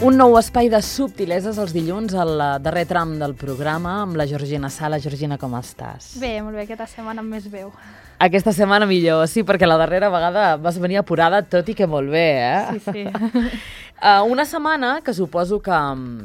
Un nou espai de subtileses els dilluns al darrer tram del programa amb la Georgina Sala. Georgina, com estàs? Bé, molt bé, aquesta setmana amb més veu. Aquesta setmana millor, sí, perquè la darrera vegada vas venir apurada, tot i que molt bé, eh? Sí. Una setmana que suposo que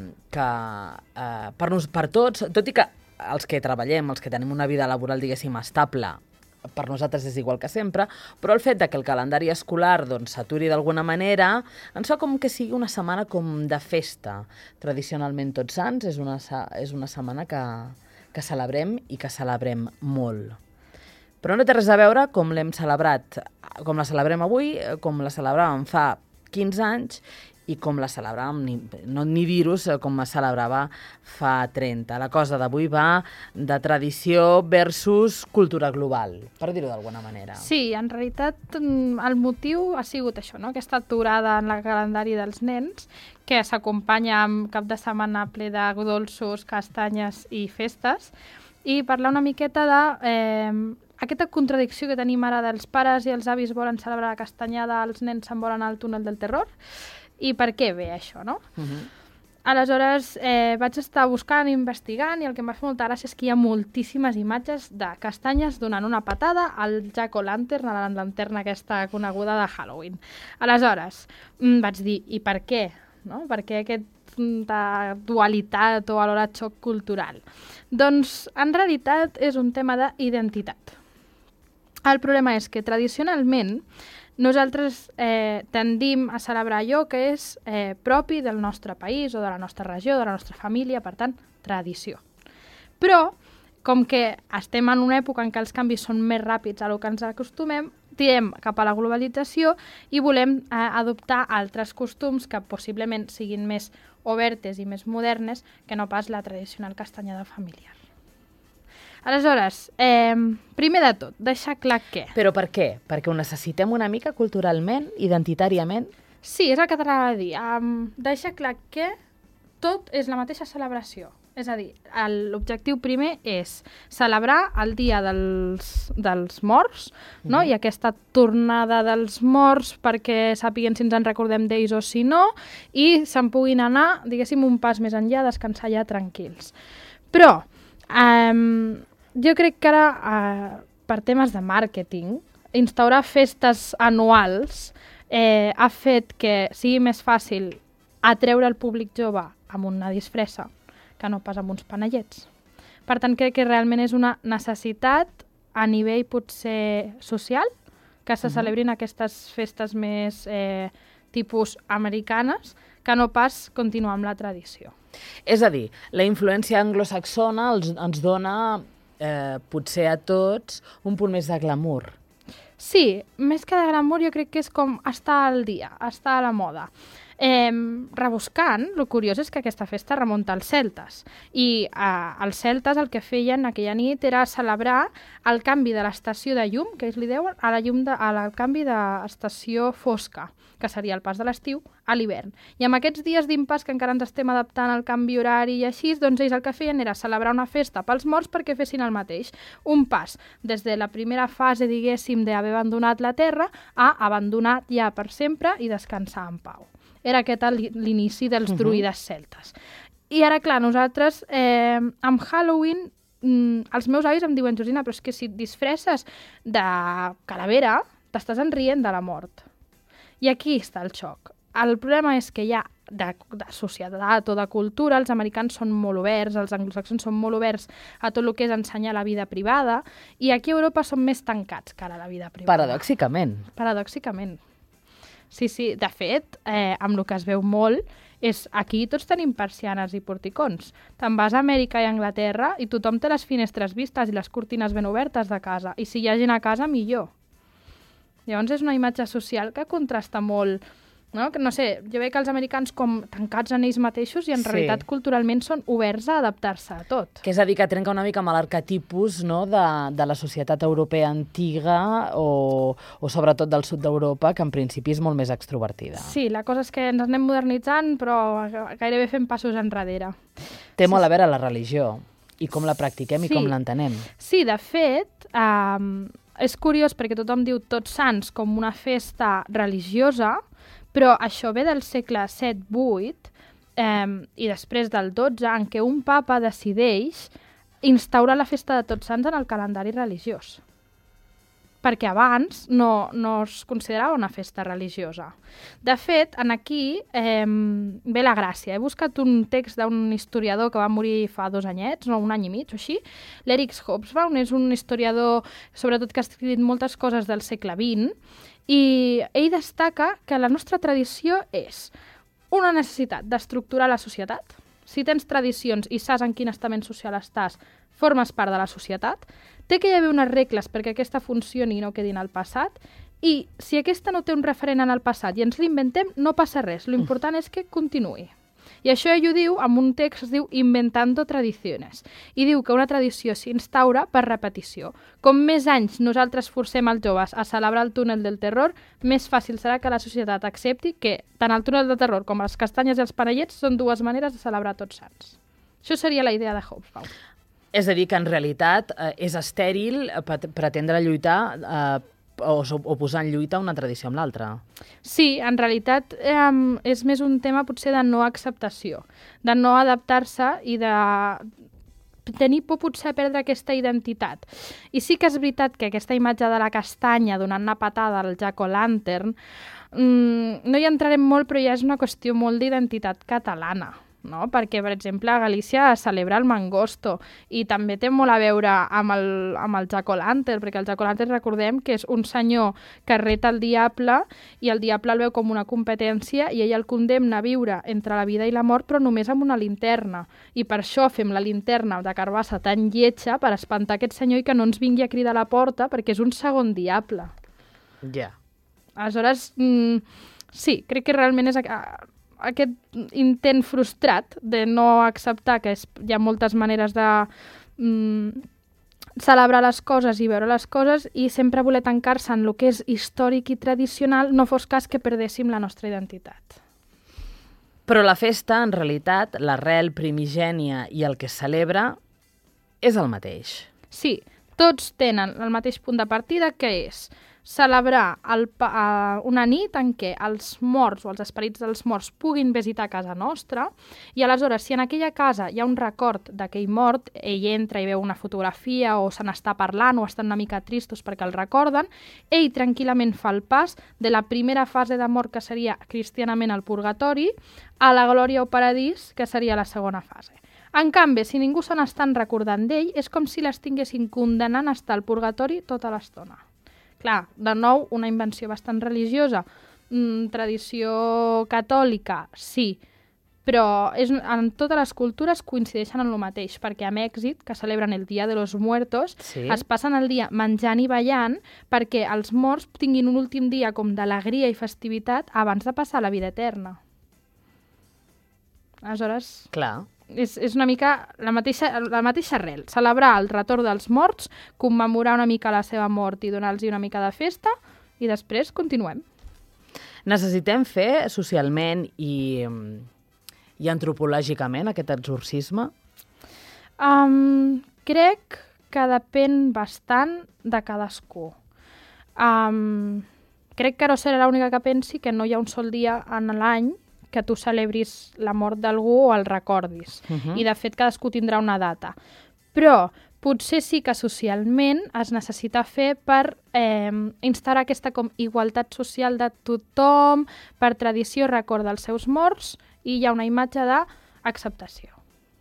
per tots, tot i que els que treballem, els que tenim una vida laboral, diguéssim, estable, per nosaltres és igual que sempre, però el fet de que el calendari escolar s'aturi d'alguna manera ens fa com que sigui una setmana com de festa. Tradicionalment Tots Sants és una setmana que celebrem i que celebrem molt. Però no té res a veure com l'hem celebrat, com la celebrem avui, com la celebràvem fa 15 anys i com la celebràvem, ni dir-vos com es celebrava fa 30. La cosa d'avui va de tradició versus cultura global, per dir-ho d'alguna manera. Sí, en realitat el motiu ha sigut això, no? Aquesta aturada en el calendari dels nens, que s'acompanya amb cap de setmana ple de dolços, castanyes i festes, i parlar una miqueta de aquesta contradicció que tenim ara dels pares i els avis volen celebrar la castanyada, els nens se'n volen al túnel del terror. I per què ve això, no? Aleshores, vaig estar buscant, investigant, i el que em va fer molta gràcia és que hi ha moltíssimes imatges de castanyes donant una patada al Jack-o'-lantern, a la lanterna aquesta coneguda de Halloween. Aleshores, vaig dir, i per què? No? Per què aquesta dualitat o alhora xoc cultural? Doncs, en realitat, és un tema d'identitat. El problema és que, tradicionalment, nosaltres tendim a celebrar allò que és propi del nostre país o de la nostra regió, de la nostra família, per tant, tradició. Però, com que estem en una època en què els canvis són més ràpids a lo que ens acostumem, tirem cap a la globalització i volem adoptar altres costums que possiblement siguin més obertes i més modernes que no pas la tradicional castanyada familiar. Aleshores, primer de tot, deixar clar què. Però per què? Perquè ho necessitem una mica culturalment, identitàriament? Sí, és el que t'anava a dir. Deixar clar que tot és la mateixa celebració. És a dir, l'objectiu primer és celebrar el dia dels morts, no? I aquesta tornada dels morts perquè sàpiguen si ens en recordem d'ells o si no, i se'n puguin anar, diguéssim, un pas més enllà, descansar ja tranquils. Però jo crec que ara, per temes de màrqueting, instaurar festes anuals ha fet que sigui més fàcil atreure el públic jove amb una disfressa que no pas amb uns panellets. Per tant, crec que realment és una necessitat a nivell potser social que se celebrin aquestes festes més tipus americanes que no pas continuar amb la tradició. És a dir, la influència anglosaxona ens dona, potser a tots, un punt més de glamour. Sí, més que de glamour jo crec que és com estar al dia, estar a la moda. Rebuscant, el curiós és que aquesta festa remunta als celtes i els celtes el que feien aquella nit era celebrar el canvi de l'estació de llum, que ells li deuen, al canvi d'estació fosca, que seria el pas de l'estiu a l'hivern. I amb aquests dies d'impàs que encara ens estem adaptant al canvi horari i així, doncs ells el que feien era celebrar una festa pels morts perquè fessin el mateix. Un pas des de la primera fase, diguéssim, d'haver abandonat la Terra a abandonar ja per sempre i descansar en pau. Era aquest l'inici dels druides celtes. I ara, clar, nosaltres, amb Halloween, els meus avis em diuen, Georgina, però és que si et disfresses de calavera, t'estàs enrient de la mort. I aquí està el xoc. El problema és que ja de societat o de cultura, els americans són molt oberts, els anglosaxons són molt oberts a tot el que és ensenyar la vida privada, i aquí a Europa són més tancats cara a la vida privada. Paradoxicament. Paradoxicament. Sí, de fet, amb el que es veu molt, és aquí tots tenim persianes i porticons. Te'n vas a Amèrica i a Anglaterra i tothom té les finestres vistes i les cortines ben obertes de casa. I si hi ha gent a casa, millor. Llavors és una imatge social que contrasta molt, no? No sé, jo veig que els americans com tancats en ells mateixos i en realitat culturalment són oberts a adaptar-se a tot. Que és a dir, que trenca una mica amb l'arquetipus, no? de la societat europea antiga o sobretot del sud d'Europa, que en principi és molt més extrovertida. Sí, la cosa és que ens anem modernitzant, però gairebé fem passos enrere. Té molt a veure la religió i com la practiquem i com l'entenem. Sí, de fet, és curiós perquè tothom diu Tots Sants com una festa religiosa, però això ve del segle VII-VIII, i després del 12, en què un papa decideix instaurar la festa de Tots Sants en el calendari religiós. Perquè abans no es considerava una festa religiosa. De fet, aquí ve la gràcia. He buscat un text d'un historiador que va morir fa 2 anyets, no, 1 any i mig o així. L'Eric Hobsbawm és un historiador, sobretot que ha escrit moltes coses del segle XX, i ell destaca que la nostra tradició és una necessitat d'estructurar la societat. Si tens tradicions i saps en quin estament social estàs, formes part de la societat, té que hi haver unes regles perquè aquesta funcioni i no quedi en el passat, i si aquesta no té un referent en el passat i ens l'inventem, no passa res. L'important és que continuï. I això ell ho diu en un text que es diu Inventando Tradiciones, i diu que una tradició s'instaura per repetició. Com més anys nosaltres forcem els joves a celebrar el túnel del terror, més fàcil serà que la societat accepti que tant el túnel del terror com les castanyes i els panellets són 2 maneres de celebrar Tots Sants. Això seria la idea de Hobsbawm. És a dir, que en realitat és estèril pretendre lluitar o posar en lluita una tradició amb l'altra. Sí, en realitat és més un tema potser de no acceptació, de no adaptar-se i de tenir por potser a perdre aquesta identitat. I sí que és veritat que aquesta imatge de la castanya donant una patada al jack-o'-lantern, no hi entrarem molt, però ja és una qüestió molt d'identitat catalana. No? Perquè, per exemple, a Galícia es celebra el mangosto i també té molt a veure amb el jack-o'-lantern, perquè el jack-o'-lantern recordem que és un senyor que reta el diable i el diable el veu com una competència i ell el condemna a viure entre la vida i la mort, però només amb una linterna. I per això fem la linterna de carbassa tan lletja per espantar aquest senyor i que no ens vingui a cridar a la porta perquè és un segon diable. Ja. Aleshores, sí, crec que realment és aquest intent frustrat de no acceptar que hi ha moltes maneres de celebrar les coses i veure les coses i sempre voler tancar-se en el que és històric i tradicional, no fos cas que perdéssim la nostra identitat. Però la festa, en realitat, l'arrel primigènia i el que es celebra és el mateix. Sí, tots tenen el mateix punt de partida, que és celebrar una nit en què els morts o els esperits dels morts puguin visitar casa nostra i aleshores si en aquella casa hi ha un record d'aquell mort, ell entra i veu una fotografia o se n'està parlant o estan una mica tristos perquè el recorden, ell tranquil·lament fa el pas de la primera fase de mort que seria cristianament el purgatori a la glòria o paradís que seria la segona fase. En canvi, si ningú se n'estan recordant d'ell, és com si l'estinguessin condenant a estar al purgatori tota l'estona. Clar, de nou, una invenció bastant religiosa, tradició catòlica, sí, però en totes les cultures coincideixen en el mateix, perquè a Mèxic, que celebren el Dia de los Muertos, sí, es passen el dia menjant i ballant perquè els morts tinguin un últim dia com d'alegria i festivitat abans de passar a la vida eterna. Aleshores, clar, és una mica la mateixa arrel. Celebrar el retorn dels morts, commemorar una mica la seva mort i donar-los una mica de festa i després continuem. Necessitem fer socialment i antropològicament aquest exorcisme? Crec que depèn bastant de cadascú. Crec que no serà l'única que pensi que no hi ha un sol dia en l'any que tu celebris la mort d'algú o el recordis. I, de fet, cadascú tindrà una data. Però potser sí que socialment es necessita fer per instaurar aquesta com igualtat social de tothom, per tradició recorda els seus morts i hi ha una imatge d'acceptació.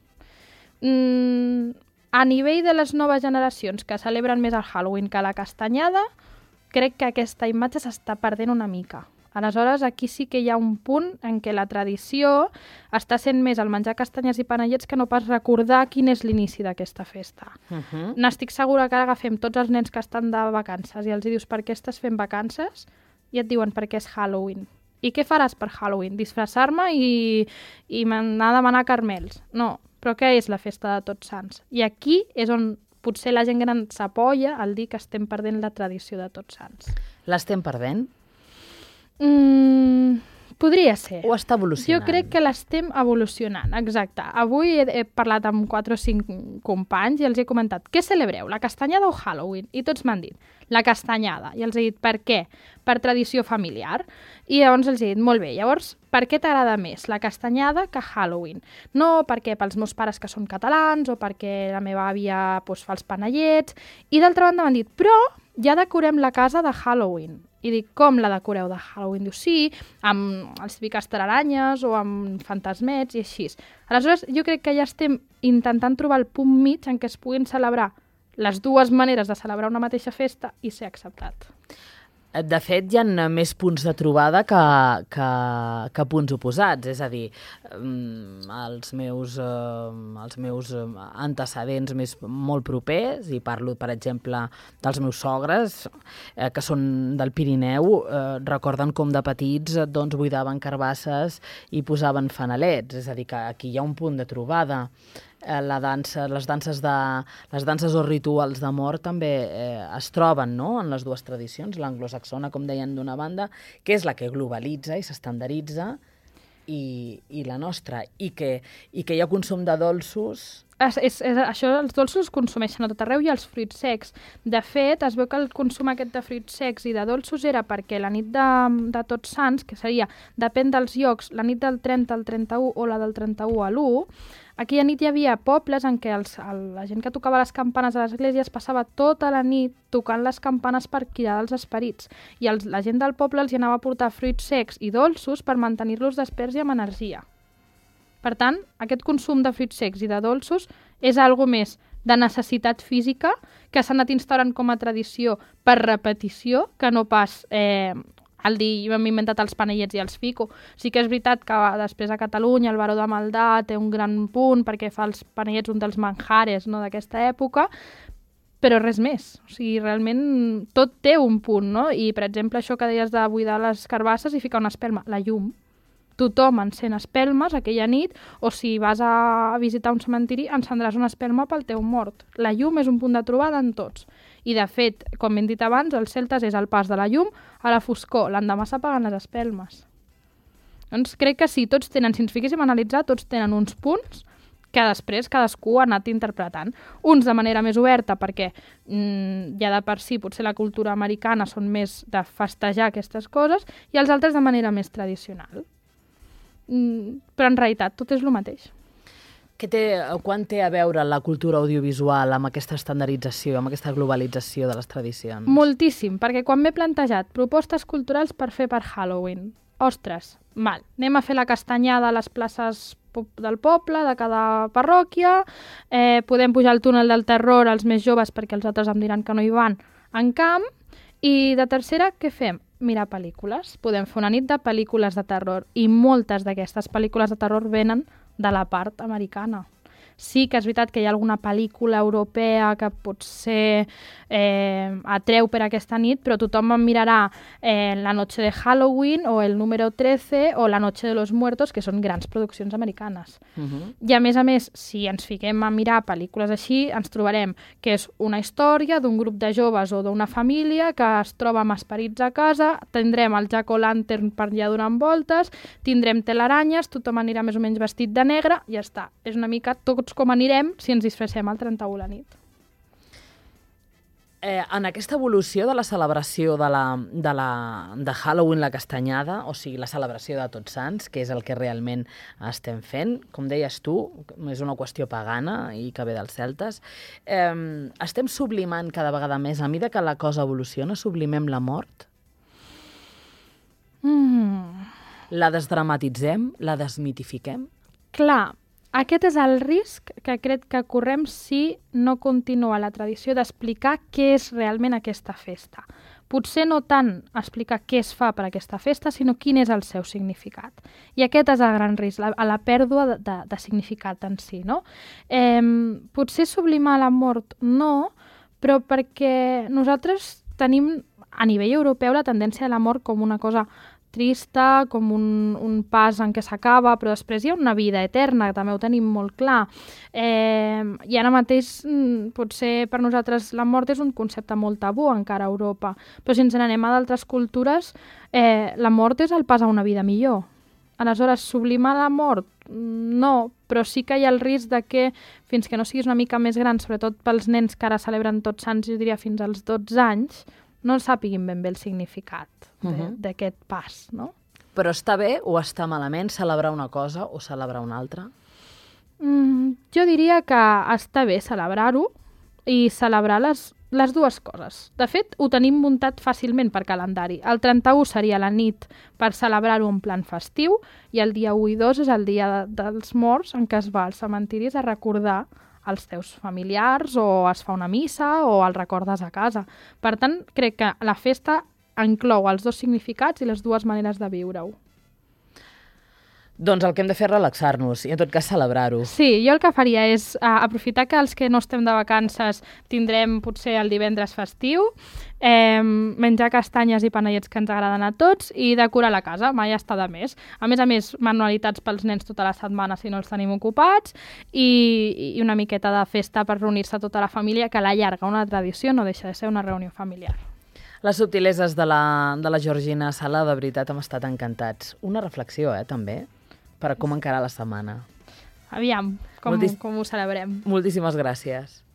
A nivell de les noves generacions que celebren més el Halloween que la castanyada, crec que aquesta imatge s'està perdent una mica. Aleshores, aquí sí que hi ha un punt en què la tradició està sent més el menjar castanyes i panellets que no pas recordar quin és l'inici d'aquesta festa. N'estic segura que ara agafem tots els nens que estan de vacances i els dius per què estàs fent vacances i et diuen perquè és Halloween. I què faràs per Halloween? Disfressar-me i anar a demanar carmels? No, però què és la festa de Tots Sants? I aquí és on potser la gent gran s'apoya al dir que estem perdent la tradició de Tots Sants. L'estem perdent? Podria ser. O està evolucionant? Jo crec que l'estem evolucionant, exacte. Avui he parlat amb 4 o 5 companys i els he comentat, què celebreu, la castanyada o Halloween? I tots m'han dit, la castanyada. I els he dit, per què? Per tradició familiar. I llavors els he dit, molt bé, llavors, per què t'agrada més la castanyada que Halloween? No perquè pels meus pares que són catalans o perquè la meva àvia fa els panellets. I d'altra banda m'han dit, però ja decorem la casa de Halloween. I dic, com la decoreu de Halloween? Diu, sí, amb els típiques telaranyes o amb fantasmets i així. Aleshores, jo crec que ja estem intentant trobar el punt mig en què es puguin celebrar les dues maneres de celebrar una mateixa festa i ser acceptat. De fet, hi ha més punts de trobada que punts oposats. És a dir, els meus antecedents molt propers, i parlo, per exemple, dels meus sogres, que són del Pirineu, recorden com de petits buidaven carbasses i posaven fanalets. És a dir, que aquí hi ha un punt de trobada. Les danses o rituals de mort també es troben, no?, en les dues tradicions, l'anglosaxona, com deien, d'una banda, que és la que globalitza i s'estandaritza, i la nostra, i que hi ha consum de dolços. Això, els dolços es consumeixen a tot arreu, i els fruits secs. De fet, es veu que el consum aquest de fruits secs i de dolços era perquè la nit de Tots Sants, que seria, depèn dels llocs, la nit del 30 al 31 o la del 31 a l'1, aquella nit hi havia pobles en què la gent que tocava les campanes a l'església es passava tota la nit tocant les campanes per cridar els esperits, i la gent del poble els hi anava a portar fruits secs i dolços per mantenir-los desperts i amb energia. Per tant, aquest consum de fruits secs i de dolços és algo més de necessitat física que s'ha anat instaurant com a tradició per repetició, que no pas el dir hem inventat els panellets i els fico. Sí que és veritat que després a Catalunya el Baró de Maldà té un gran punt perquè fa els panellets un dels manjares, no, d'aquesta època, però res més. O sigui, realment tot té un punt, no? I, per exemple, això que deies de buidar les carbasses i ficar una espelma, la llum. Tothom encén espelmes aquella nit, o si vas a visitar un cementiri, encendràs una espelma pel teu mort. La llum és un punt de trobada en tots. I, de fet, com hem dit abans, els celtes és el pas de la llum a la foscor. L'endemà s'apaguen les espelmes. Doncs crec que sí, tots tenen, si ens fiquéssim a analitzar, tots tenen uns punts que després cadascú ha anat interpretant. Uns de manera més oberta, perquè ja de per si potser la cultura americana són més de festejar aquestes coses, i els altres de manera més tradicional. Però en realitat tot és el mateix. Quan té a veure la cultura audiovisual amb aquesta estandardització, amb aquesta globalització de les tradicions? Moltíssim, perquè quan m'he plantejat propostes culturals per fer per Halloween, ostres, anem a fer la castanyada a les places del poble, de cada parròquia, podem pujar al túnel del terror als més joves perquè els altres em diran que no hi van, en camp, i de tercera, què fem? Mirar pel·lícules. Podem fer una nit de pel·lícules de terror, i moltes d'aquestes pel·lícules de terror venen de la part americana. Sí que és veritat que hi ha alguna pel·lícula europea que potser atreu per aquesta nit, però tothom em mirarà La noche de Halloween o El número 13 o La noche de los muertos, que són grans produccions americanes. I a més, si ens fiquem a mirar pel·lícules així, ens trobarem que és una història d'un grup de joves o d'una família que es troba amb esperits a casa, tindrem el jack-o'-lantern per allà donant voltes, tindrem telaranyes, tothom anirà més o menys vestit de negre, i ja està. És una mica tots com anirem si ens disfressem el 31 a la nit. En aquesta evolució de la celebració de Halloween, la castanyada, o sigui, la celebració de Tots Sants, que és el que realment estem fent, com deies tu, és una qüestió pagana i que ve dels celtes, estem sublimant cada vegada més, a mesura que la cosa evoluciona, sublimem la mort? La desdramatitzem? La desmitifiquem? Clar, aquest és el risc que crec que correm si no continua la tradició d'explicar què és realment aquesta festa. Potser no tant explicar què es fa per aquesta festa, sinó quin és el seu significat. I aquest és el gran risc, la pèrdua de significat en si, no? Potser sublimar la mort no, però perquè nosaltres tenim a nivell europeu la tendència de la mort com una cosa trista, com un pas en què s'acaba, però després hi ha una vida eterna, que també ho tenim molt clar. I ara mateix, potser per nosaltres la mort és un concepte molt tabú encara a Europa, però si ens n'anem a d'altres cultures, la mort és el pas a una vida millor. Aleshores, sublimar la mort? No, però sí que hi ha el risc de que fins que no siguis una mica més gran, sobretot pels nens que ara celebren Tots Sants, jo diria fins als 12 anys, no sàpiguin ben bé el significat d'aquest pas, no? Però està bé o està malament celebrar una cosa o celebrar una altra? Jo diria que està bé celebrar-ho i celebrar les dues coses. De fet, ho tenim muntat fàcilment per calendari. El 31 seria la nit per celebrar-ho en plan festiu i el dia 1 i 2 és el dia dels morts en què es va als cementiris a recordar els teus familiars o es fa una missa o el recordes a casa. Per tant, crec que la festa inclou els dos significats i les dues maneres de viure-ho. Doncs el que hem de fer és relaxar-nos i en tot cas celebrar-ho. Sí, jo el que faria és aprofitar que els que no estem de vacances tindrem potser el divendres festiu, menjar castanyes i panellets que ens agraden a tots i decorar la casa, mai està de més. A més, manualitats pels nens tota la setmana si no els tenim ocupats i una miqueta de festa per reunir-se tota la família, que a la llarga una tradició no deixa de ser una reunió familiar. Les subtileses de la Georgina Sala, de veritat, hem estat encantats. Una reflexió, també, per a com encarar la setmana. Aviam, com ho celebrem. Moltíssimes gràcies.